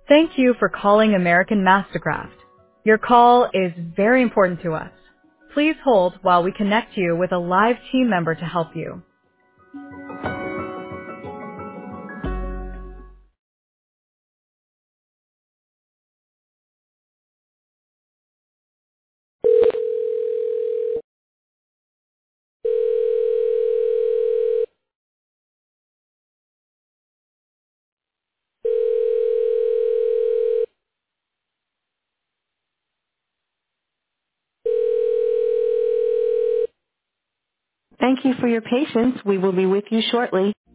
Thank you for calling American Mastercraft. Your call is very important to us. Please hold while we connect you with a live team member to help you. Thank you for your patience. We will be with you shortly.